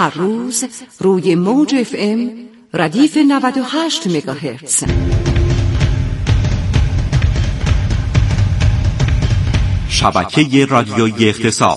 هر روز روی موج FM ردیف 98 مگاهرتز. شبکه رادیویی اقتصاد.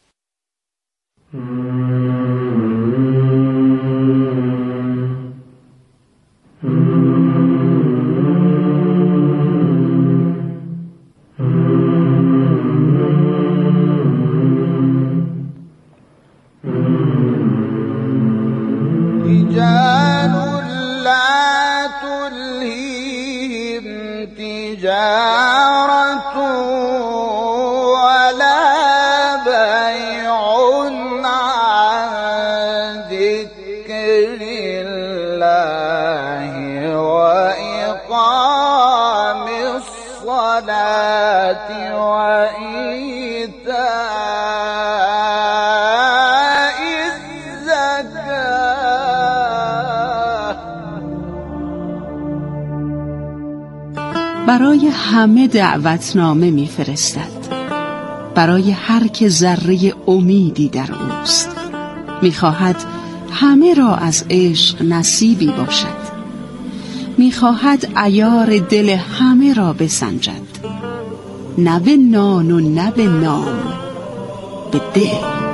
برای همه دعوتنامه می‌فرستد، برای هر که ذره امیدی در اوست. می‌خواهد همه را از عشق نصیبی باشد، می‌خواهد عیار دل همه را بسنجد، نه به نان و نه به نام، به دل.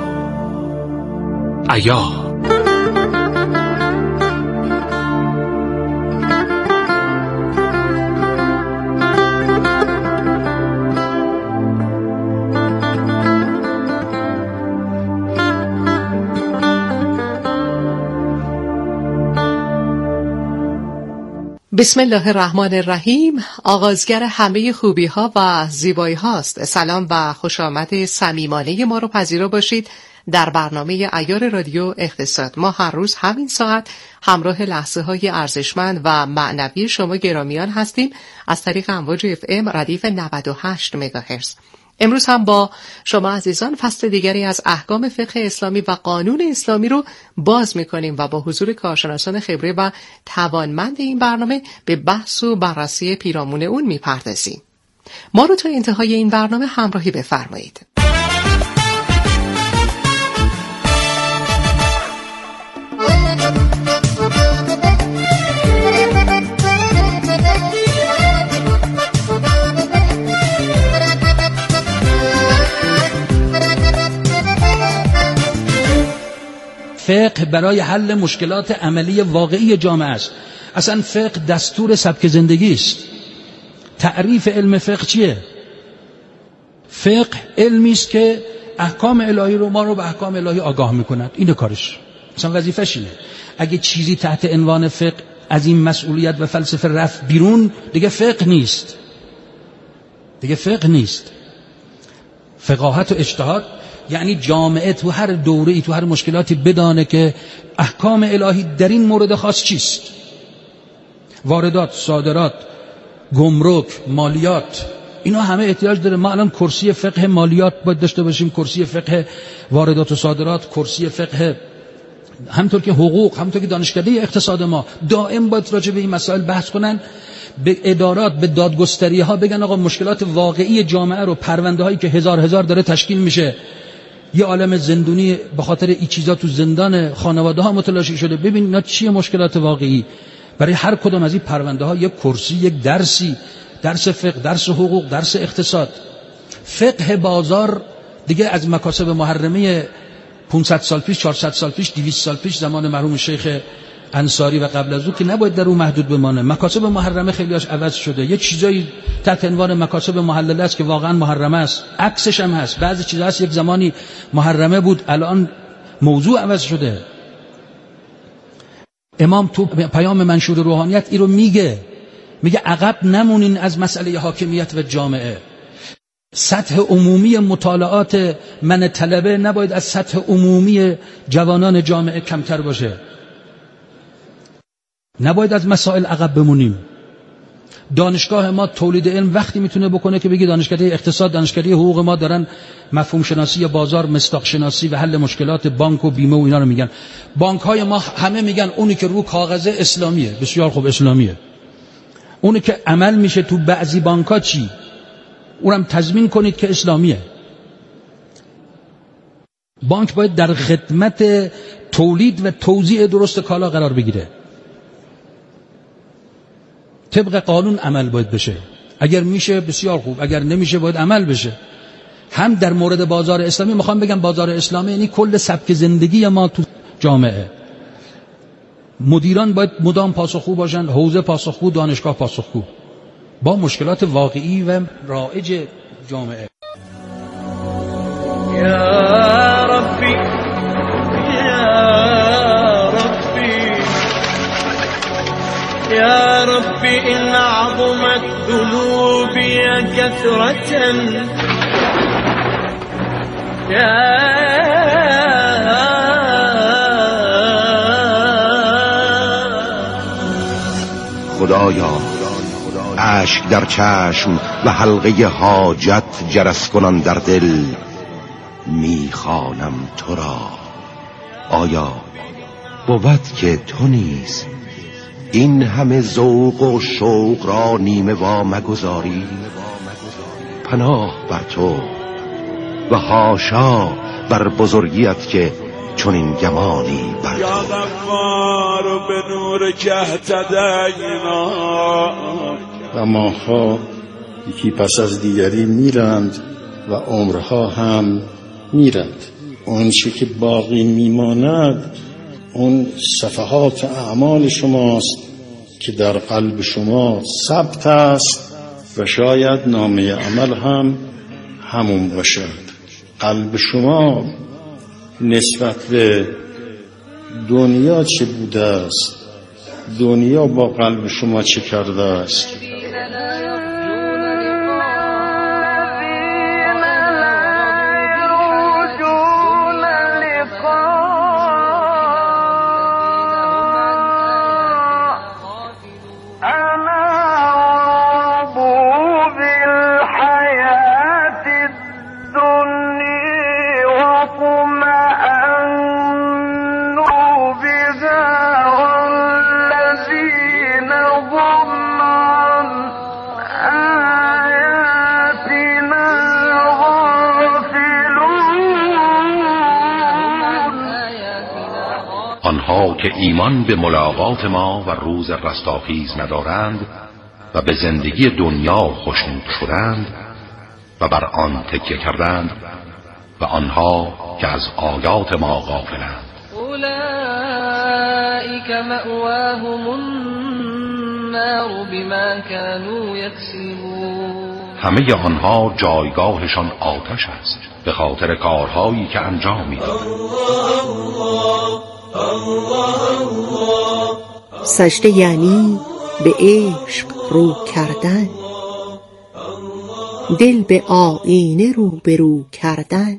عیار. بسم الله الرحمن الرحیم. آغازگر همه خوبی ها و زیبایی هاست. سلام و خوش آمد صمیمانه ما رو پذیرا باشید در برنامه عیار رادیو اقتصاد. ما هر روز همین ساعت همراه لحظه های ارزشمند و معنوی شما گرامیان هستیم از طریق امواج FM ردیف 98 مگاهرتز. امروز هم با شما عزیزان فصل دیگری از احکام فقه اسلامی و قانون اسلامی رو باز می‌کنیم و با حضور کارشناسان خبره و توانمند این برنامه به بحث و بررسی پیرامون اون می‌پردازیم. ما رو تا انتهای این برنامه همراهی بفرمایید. فقه برای حل مشکلات عملی واقعی جامعه است. اصلا فقه دستور سبک زندگی است. تعریف علم فقه چیه؟ فقه علمی است که احکام الهی رو ما رو به احکام الهی آگاه میکند. اینه کارش. اصلا وظیفه‌ش اینه. اگه چیزی تحت عنوان فقه از این مسئولیت و فلسفه رفت بیرون، دیگه فقه نیست. دیگه فقه نیست. فقاهت و اجتهاد یعنی جامعه تو هر دوره‌ای تو هر مشکلاتی بدانه که احکام الهی در این مورد خاص چیست. واردات، صادرات، گمرک، مالیات، اینا همه احتیاج داره. ما الان کرسی فقه مالیات باید داشته باشیم، کرسی فقه واردات و صادرات، کرسی فقه همطور که حقوق، همطور که دانشکده اقتصاد ما دائم باید راجع به این مسائل بحث کنن. به ادارات، به دادگستری ها بگن آقا مشکلات واقعی جامعه رو، پرونده هایی که هزار داره تشکیل میشه، یه عالم زندونی به خاطر این چیزا تو زندان خانواده ها متلاشی شده، ببین اینا چیه مشکلات واقعی. برای هر کدام از این پرونده ها یک کرسی، یک درسی، درس فقه، درس حقوق، درس اقتصاد. فقه بازار دیگه از مکاسب محرمه 500 سال پیش، 400 سال پیش، 200 سال پیش زمان مرحوم شیخ انصاری و قبل از او که نباید در اون محدود بمانه. مکاسب محرمه خیلیاش عوض شده. یه چیزایی تحت عنوان مکاسب محلله است که واقعا محرمه است، عکسش هم هست. بعضی چیزا هست یک زمانی محرمه بود الان موضوع عوض شده. امام تو پیام منشور روحانیت این رو میگه عقب نمونین از مسئله حاکمیت و جامعه. سطح عمومی مطالعات من طلبه نباید از سطح عمومی جوانان جامعه کمتر باشه. نباید از مسائل عقب بمونیم. دانشگاه ما تولید علم وقتی میتونه بکنه که بگی دانشکده اقتصاد، دانشکده حقوق ما دارن مفهوم شناسی یا بازار، مصداق شناسی و حل مشکلات بانک و بیمه و اینا رو میگن. بانک های ما همه میگن اونی که رو کاغذه اسلامیه. بسیار خوب، اسلامیه. اونی که عمل میشه تو بعضی بانک ها چی؟ اونم تضمین کنید که اسلامیه. بانک باید در خدمت تولید و توزیع درست کالا قرار بگیره. طبق قانون عمل باید بشه. اگر میشه بسیار خوب، اگر نمیشه باید عمل بشه. هم در مورد بازار اسلامی میخوام بگم بازار اسلامی یعنی کل سبک زندگی ما تو جامعه. مدیران باید مدام پاسخگو باشن، حوزه پاسخگو، دانشگاه پاسخگو با مشکلات واقعی و رایج جامعه. یا ربی یا ربی یا ربی ان عظمت ذنوبی كثرة خدایا اشک در چشم و حلقه حاجت جرس کنان در دل میخوانم تو را. آیا بود که تو نیز این همه ذوق و شوق را نیمه وا مگذاری؟ پناه بر تو و حاشا بر بزرگیت که چنین گمانی بر تو. یا غفار به نور که اهتدینا. و ماها یکی پس از دیگری میرند و عمرها هم میرند. اون چه که باقی میماند اون صفحات اعمال شماست که در قلب شما ثبت است و شاید نامه عمل هم همون باشد. قلب شما نسبت به دنیا چه بوده است؟ دنیا با قلب شما چه کرده است؟ آنها که ایمان به ملاقات ما و روز رستاخیز ندارند و به زندگی دنیا خوشنود شدند و بر آن تکیه کردند و آنها که از آیات ما غافلند. اولئک مأواهم النار بما كانوا یکسبون. همه آنها جایگاهشان آتش است به خاطر کارهایی که انجام میدادند. سجده یعنی به عشق رو کردن، دل به آینه روبرو کردن.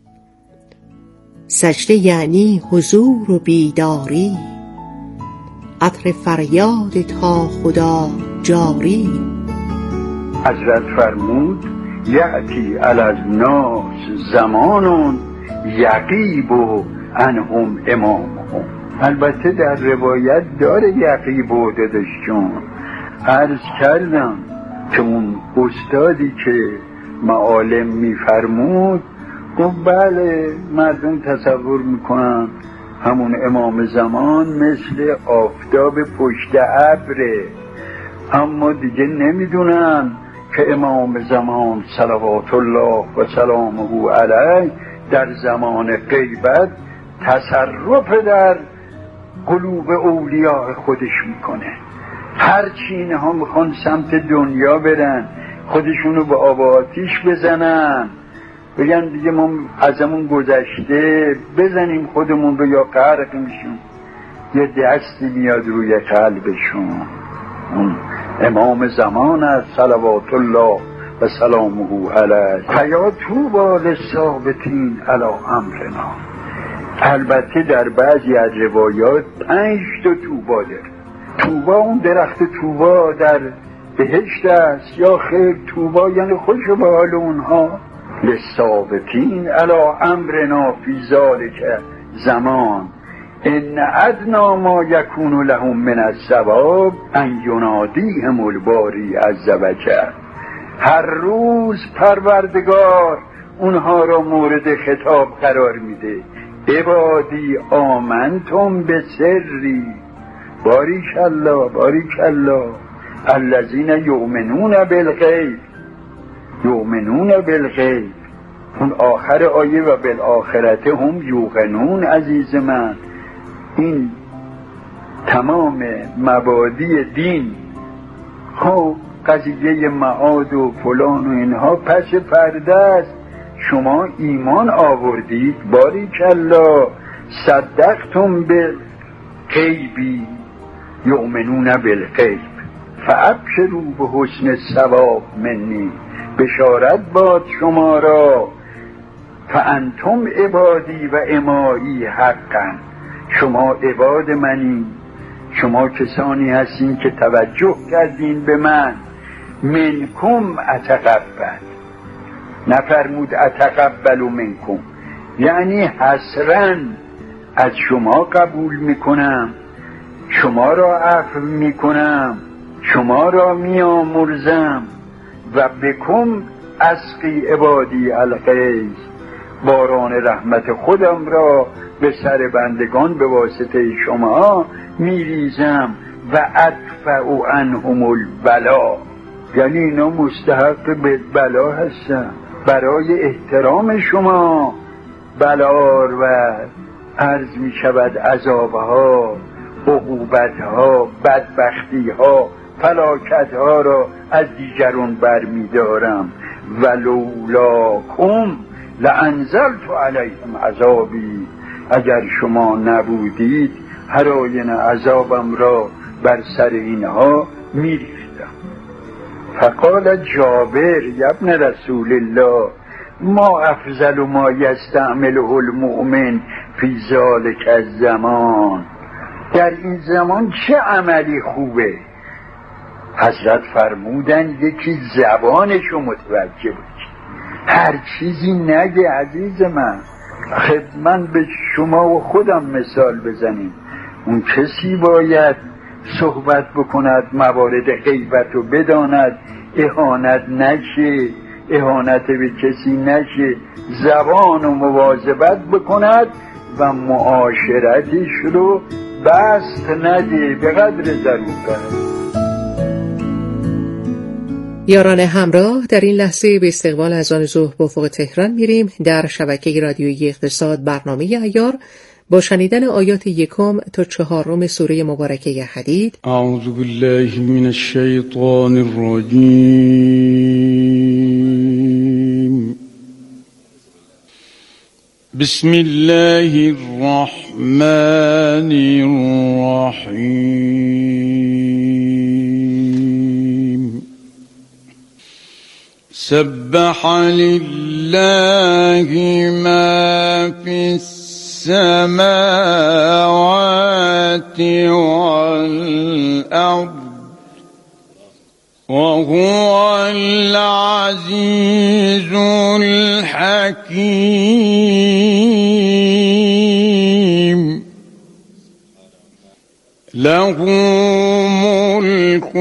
سجده یعنی حضور و بیداری، عطر فریاد تا خدا جاری. حضرت فرمود یأتی علی الناس زمان یغیب عنهم امامهم. البته در روایت داره یغیب و داداش جون. عرض کردم که اون استادی که معالم میفرمود گفت بله مردم تصور میکنن همون امام زمان مثل آفتاب پشت ابره، اما دیگه نمیدونن که امام زمان صلوات الله و سلامه علیه در زمان غیبت تصرف در قلوب اولیاء خودش میکنه. هرچی اینها میخوان سمت دنیا برن، خودشونو به آب آتیش بزنن، بگن دیگه ما ازمون گذشته، بزنیم خودمون رو یا غرق میشیم، یه دستی میاد روی قلبشون. اون امام زمان است صلوات الله و سلامه علیه. فیا طوبی للثابتین علی امرنا. البته در بعضی از روایات 5 تا طوبا داره. طوبا اون درخت طوبا در بهشت است یا خیر طوبا یعنی خوش به حال اونها. للثابتین علی امرنا فی ذلک زمان ان ادنا ما یکون لهم من الثواب ان ینادیهم الباری عز وجل. هر روز پروردگار اونها را مورد خطاب قرار میده. عبادی آمنتم به سری، باریکالله باریکالله، الذین یؤمنون بالغیب، یؤمنون بالغیب. اون آخر آیه و بالآخرت هم یوقنون. عزیز من، این تمام مبادی دین، خب قضیه معاد و فلان و اینها پس پرده است. شما ایمان آوردید، باریکالله، صدقتم بالغیبی یؤمنون بالغیب فابشروا به حسن ثواب منی، بشارت باد شما را. فانتم عبادی و امایی حقا، شما عباد منی، شما کسانی هستین که توجه کردین به من. منکم اتقبل، نفرمود اتقبل منکم، یعنی حسراً از شما قبول میکنم، شما را عفو میکنم، شما را میامرزم. و بکم اسقی عبادی الغیث، باران رحمت خودم را به سر بندگان به واسطه شما میریزم. و ادفع عنهم البلا، یعنی اینا مستحق به بلا هستن، برای احترام شما بلار و عرض می شود عذابها، عقوبتها، بدبختیها، فلاکتها را از دیگران برمیدارم. ولولاکم لانزلت علیهم عذابی، اگر شما نبودید هر آینه عذابم را بر سر اینها میریختم. فقال جابر ابن رسول الله ما افضل ما یستعمله المؤمن فی ذلک الزمان، در این زمان چه عملی خوبه؟ حضرت فرمودن یکی زبانشو متوجه بود، هر چیزی نگه. عزیز من، من به شما و خودم مثال بزنیم. اون کسی باید صحبت بکند، موارد غیبت رو بداند، اهانت نشه، اهانت به کسی نشه، زبان و مواظبت بکند و معاشرتش رو بست نده به قدر ضرورت. یاران همراه، در این لحظه به استقبال اذان ظهر به افق تهران میریم. در شبکه رادیویی اقتصاد برنامه عیار با شنیدن آیات 1 تا 4 سوره مبارکه حدید. اعوذ بالله من الشیطان الرجیم. بسم الله الرحمن الرحیم. سبح لله ما فی السماوات والأرض وهو العزيز الحكيم. له ملك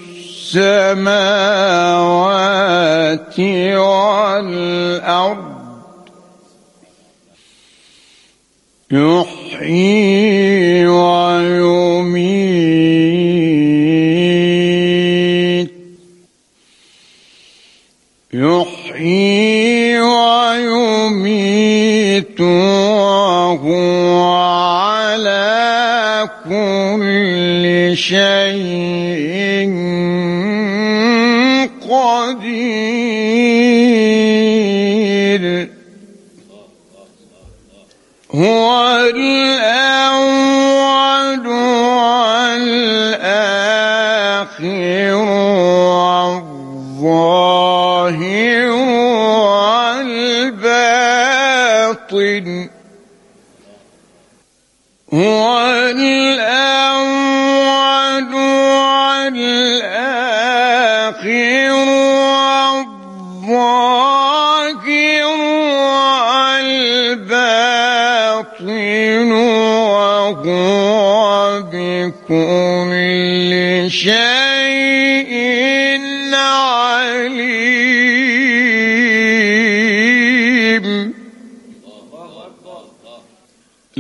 السماوات والأرض يحيي ويميت وهو على كل شيء قدير. هو الأول والآخر والظاهر والباطن. هو الأول والآخر والظاهر والباطن وهو بكل شيء عليم.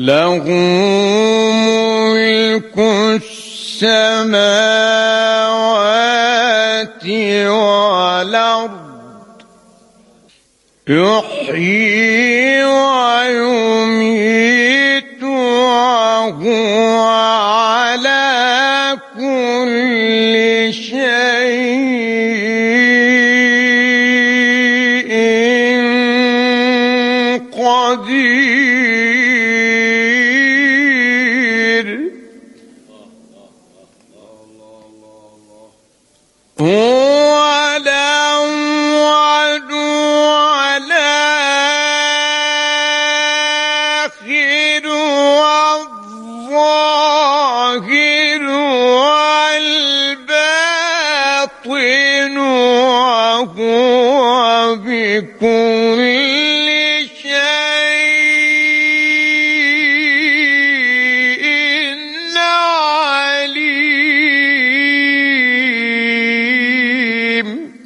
له ملك السماوات والأرض يحيي ويميت وهو على كل شيء قدير هو الأول والآخر والظاهر والباطن وهو بكل شيء عليم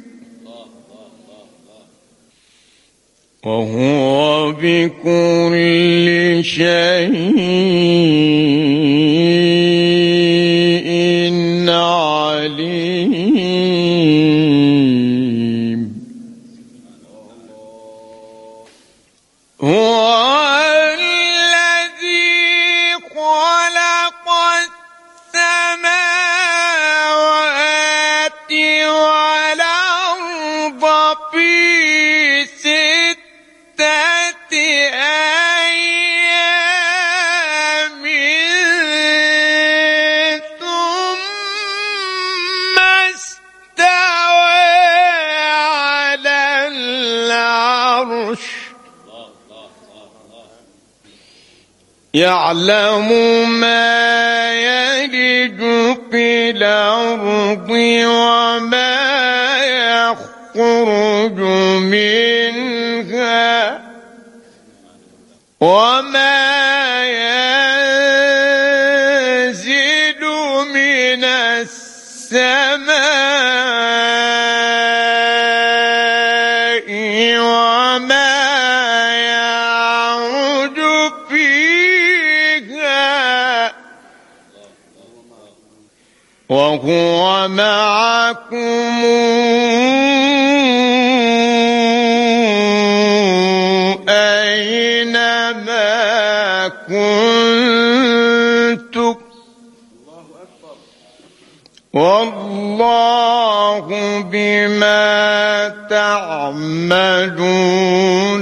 وهو بكل شيء عليم هو الذي خلق السماوات والأرض في 6 أيام ثم استوى على العرش يعلم ما يلج في الأرض وما يخرج منها وما ينزل من السماء وما يعرج فيها وهو معكم أينما كنتم والله بما تعملون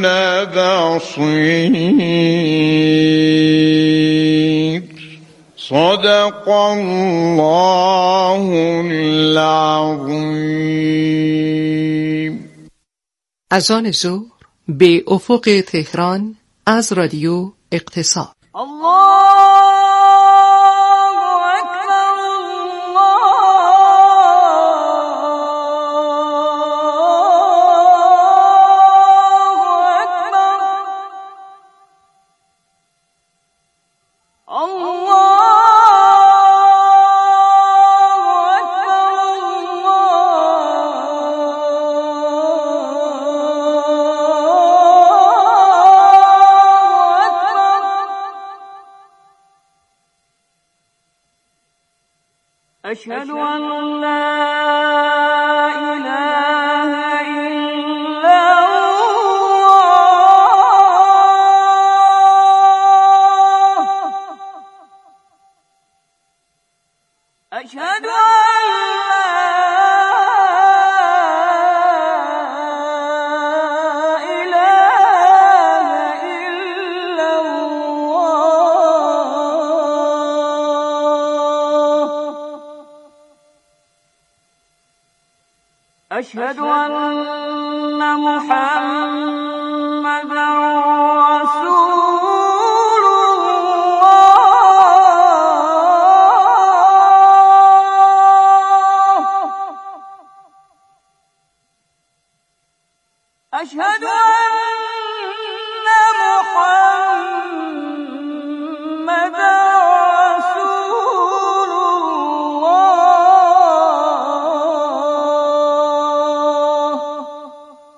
بصير صدق الله العظيم. از آن ظهر به افق تهران از رادیو اقتصاد. أشهد أن لا إله إلا الله أشهد أشهد أن محمدا رسول الله أشهد أن محمدا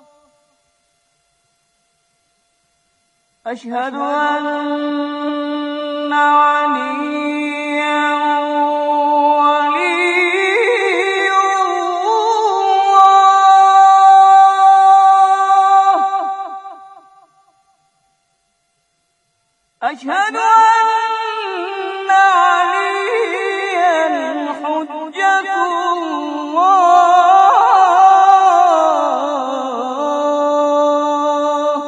أشهد أن عليا ولي الله أشهد أن عليا حجة الله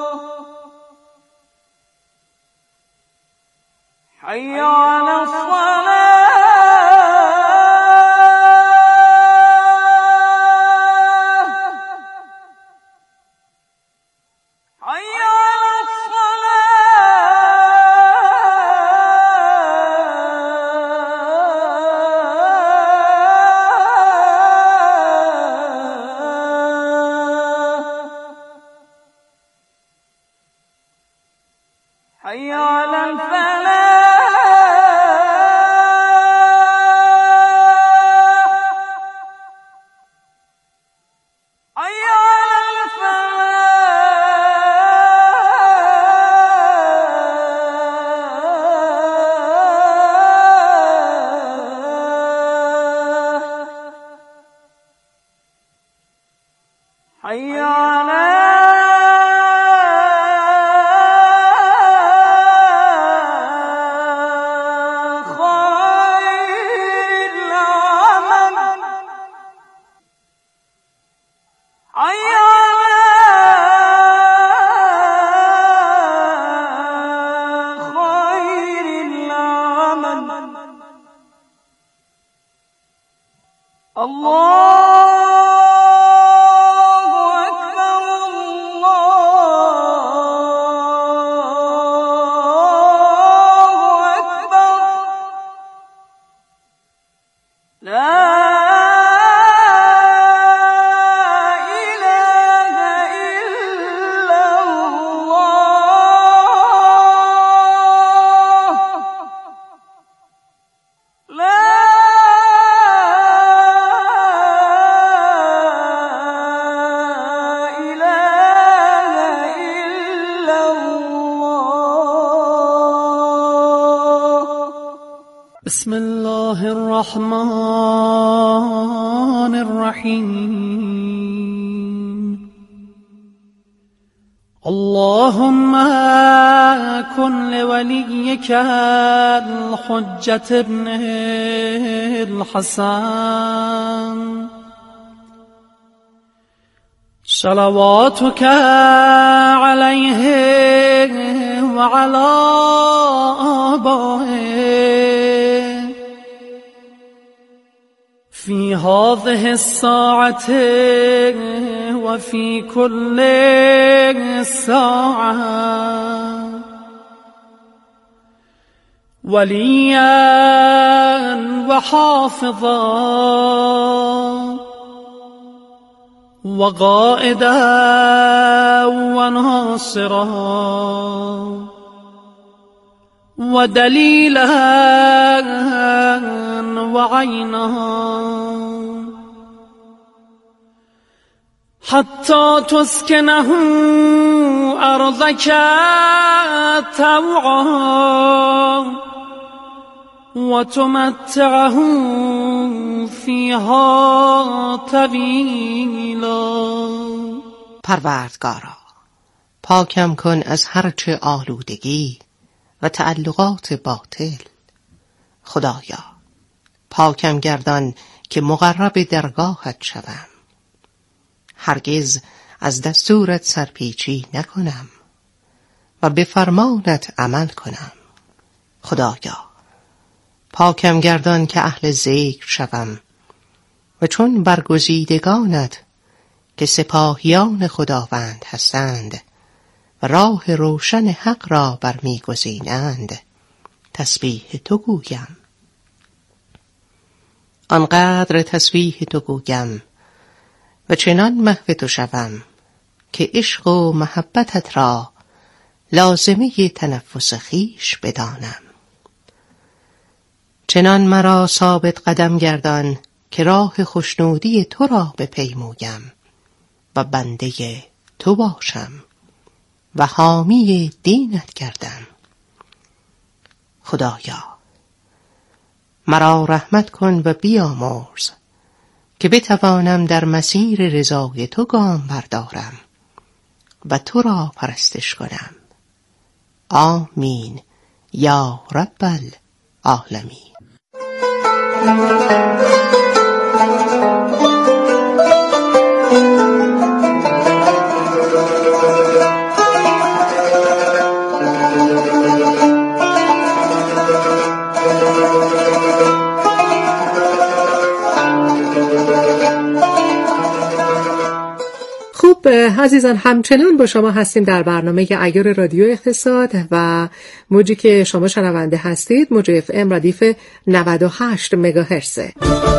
حي على الصلاة حي على الصلاة حي على الفلاح حي على الفلاح حي على خير العمل حي على خير العمل الله أكبر الله أكبر لا إله إلا الله لا إله إلا الله بسم الله الرحمن الرحيم اللهم كن لوليك الحجة ابن الحسن صلواتك عليه وعلى آبائه في هذه الساعة وفي كل ساعة وليا وحافظا وقائدا وناصرا ودليلا وعينا حتى تسكنه أرضك طوعا وتمتعه فيها طویلا. پروردگارا پاکم کن از هرچه آلودگی و تعلقات باطل. خدایا پاکم گردان که مقرب درگاهت شوم. هرگز از دستورت سرپیچی نکنم و به فرمانت عمل کنم. خدایا پاکم گردان که اهل ذکر شوم و چون برگزیدگانت که سپاهیان خداوند هستند و راه روشن حق را برمیگزینند تسبیح تو گویم. آنقدر تسبیح تو گویم و چنان محو تو شوم که عشق و محبتت را لازمه تنفس خویش بدانم. چنان مرا ثابت قدم گردان که راه خوشنودی تو را بپیمویم و بنده تو باشم و حامی دینت گردم. خدایا مرا رحمت کن و بیامرز که بتوانم در مسیر رضای تو گام بردارم و تو را پرستش کنم. آمین یا رب العالمین. خب عزیزان، همچنان با شما هستیم در برنامه عیار رادیو اقتصاد و موجی که شما شنونده هستید موج اف ام ردیف 98 مگاهرتزه.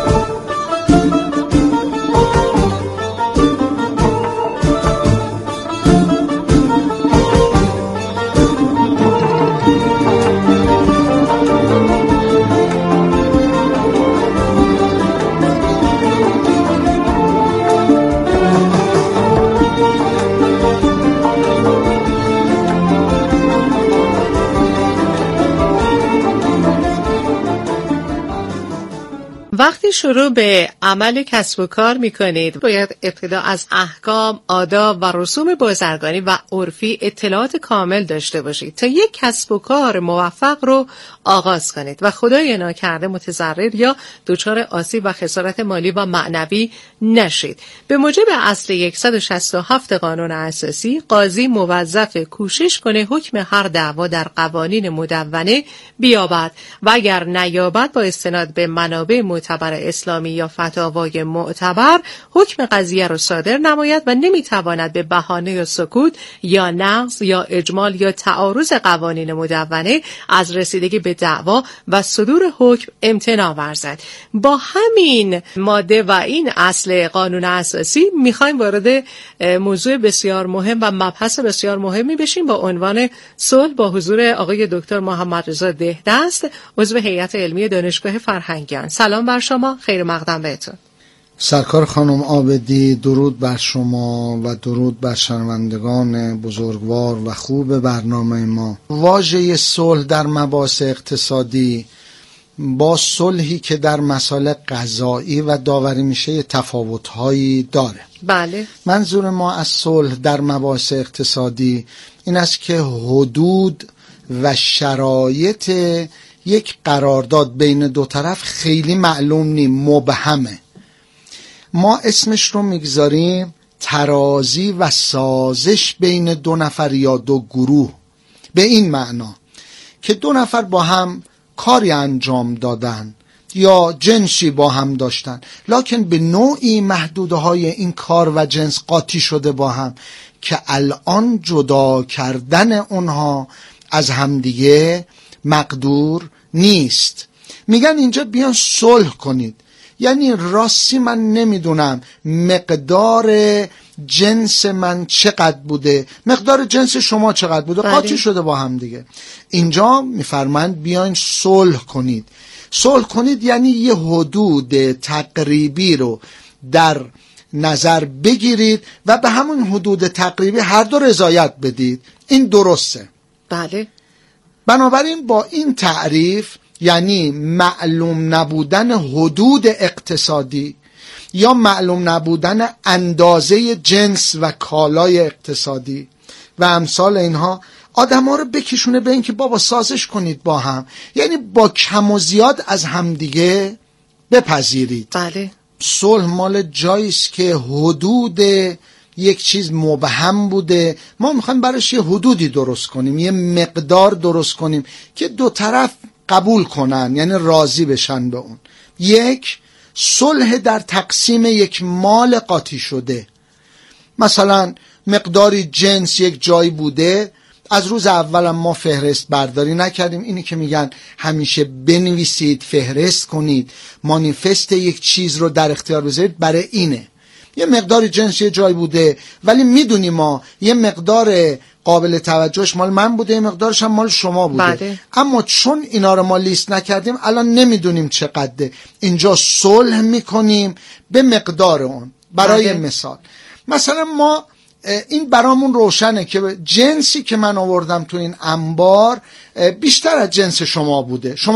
وقتی شروع به عمل کسب و کار میکنید باید ابتدا از احکام، آداب و رسوم بازرگانی و عرفی اطلاعات کامل داشته باشید تا یک کسب و کار موفق رو آغاز کنید و خدای ناکرده متضرر یا دچار آسیب و خسارت مالی و معنوی نشید. به موجب اصل 167 قانون اساسی قاضی موظف کوشش کنه حکم هر دعوا در قوانین مدونه بیابد و اگر نیابد با استناد به منابع معتبر اسلامی یا فتاوای معتبر حکم قضیه را صادر نماید و نمیتواند به بهانه یا سکوت یا نقض یا اجمال یا تعارض قوانین مدونه از رسیدگی به دعوا و صدور حکم امتناع ورزد. با همین ماده و این اصل قانون اساسی میخوایم وارد موضوع بسیار مهم و مبحث بسیار مهمی بشیم با عنوان صلح با حضور آقای دکتر محمد رضا دهدست، عضو هیئت علمی دانشگاه فرهنگیان. سلام بر شما، خیر مقدم بهتون. سرکار خانم عابدی، درود بر شما و درود بر شنوندگان بزرگوار و خوب برنامه ما. واژه صلح در مباحث اقتصادی با صلحی که در مسائل قضایی و داوری میشه تفاوت‌هایی داره. بله. منظور ما از صلح در مباحث اقتصادی این است که حدود و شرایط یک قرارداد بین دو طرف خیلی معلوم نیم، مبهمه. ما اسمش رو میگذاریم ترازی و سازش بین دو نفر یا دو گروه، به این معنا که دو نفر با هم کاری انجام دادن یا جنسی با هم داشتن، لکن به نوعی محدودهای این کار و جنس قاطی شده با هم که الان جدا کردن اونها از همدیگه مقدور نیست. میگن اینجا بیان صلح کنید. یعنی راستی من نمیدونم مقدار جنس من چقدر بوده، مقدار جنس شما چقدر بوده، قاطی شده با هم دیگه. اینجا میفرمند بیاین صلح کنید. صلح کنید یعنی یه حدود تقریبی رو در نظر بگیرید و به همون حدود تقریبی هر دو رضایت بدید. این درسته. بله. بنابراین با این تعریف، یعنی معلوم نبودن حدود اقتصادی یا معلوم نبودن اندازه جنس و کالای اقتصادی و امثال اینها، آدم ها رو بکشونه به این که بابا سازش کنید با هم، یعنی با کم و زیاد از همدیگه بپذیرید. بله. صلح مال جاییست که حدود یک چیز مبهم بوده، ما میخوایم براش یه حدودی درست کنیم، یه مقدار درست کنیم که دو طرف قبول کنن، یعنی راضی بشن به اون. یک، صلح در تقسیم یک مال قاطی شده. مثلا مقداری جنس یک جایی بوده، از روز اولم ما فهرست برداری نکردیم. اینی که میگن همیشه بنویسید، فهرست کنید، مانیفست یک چیز رو در اختیار بذارید، برای اینه. یه مقداری جنس یه جای بوده ولی میدونیم ما یه مقدار قابل توجهش مال من بوده، یه مقدارش هم مال شما بوده. بله. اما چون اینا رو ما لیست نکردیم الان نمیدونیم چقدره. اینجا صلح میکنیم به مقدار اون. برای بله. مثلا ما این برامون روشنه که جنسی که من آوردم تو این انبار بیشتر از جنس شما بوده. شما